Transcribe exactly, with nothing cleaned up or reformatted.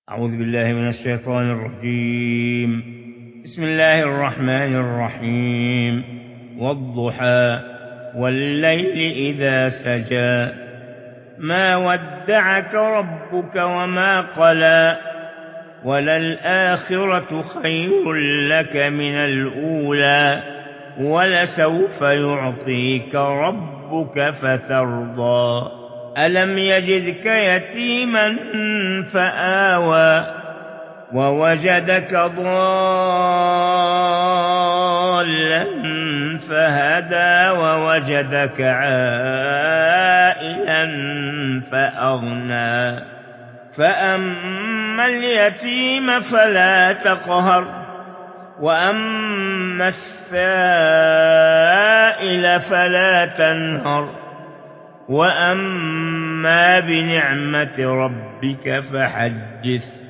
أعوذ بالله من الشيطان الرجيم. بسم الله الرحمن الرحيم. والضحى والليل إذا سجى ما ودعك ربك وما قلى وللآخرة خير لك من الأولى ولسوف يعطيك ربك فترضى ألم يجدك يتيما فآوى ووجدك ضالا فهدى ووجدك عائلا فأغنى فأما اليتيم فلا تقهر وأما السائل فلا تنهر وأما بنعمة ربك فحدث